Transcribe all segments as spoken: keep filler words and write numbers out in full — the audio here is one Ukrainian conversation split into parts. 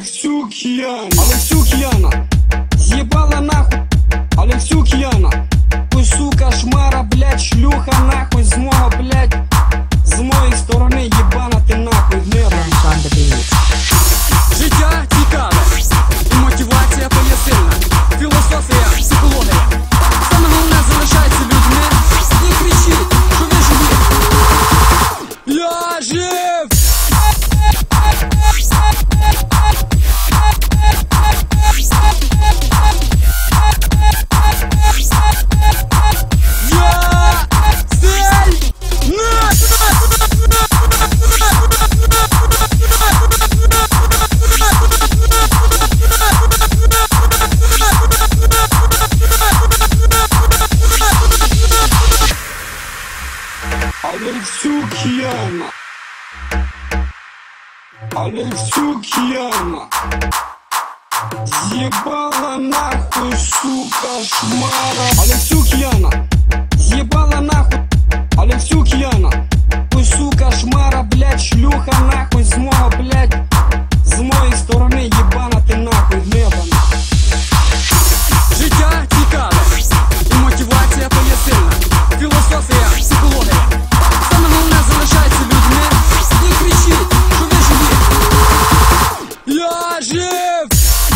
Алексюк Яна, Алексюк Яна, ебала нахуй, Алексюк Яна, ой, сука, шмара, блядь, шлюха, нахуй, з мого, блядь, з моєї сторони, єбана ти нахуй, небо. Життя цікаве, і мотивація то є сильна, філософія, психологія. Саме головне залишається людьми, і кричіть, що ви живі. Я жив! Алексюк Яна, Алексюк Яна, ебала нахуй, сука, шмара. Алексюк Яна, ебала нахуй, Алексюк Яна, ой, сука, шмара, блядь, шлюха, нахуй, з мого, блядь, з моєї сторони, єбана ти нахуй, небана. Життя цікаве, і мотивація то є сильна, філософія, психологія. Саме головне залишається людьми, і кричіть, що ви живі. Я жив!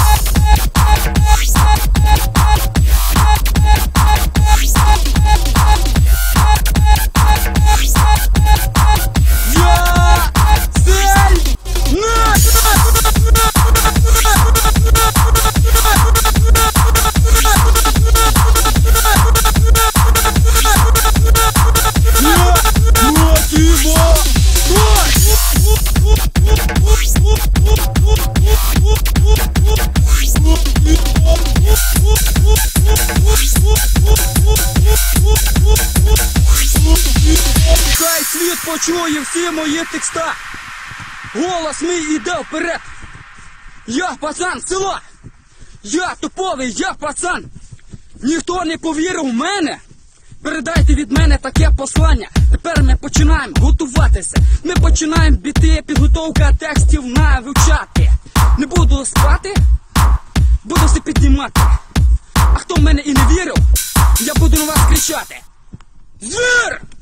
Хай світ почує всі мої текста. Голос мій іде вперед. Я пацан села. Я топовий, я пацан. Ніхто не повірив в мене. Передайте від мене таке послання. Тепер ми починаємо готуватися. Ми починаємо біти, підготовка текстів на вивчати. Не буду спати, буду все піднімати. А хто в мене і не вірив, я буду на вас кричати. Звір!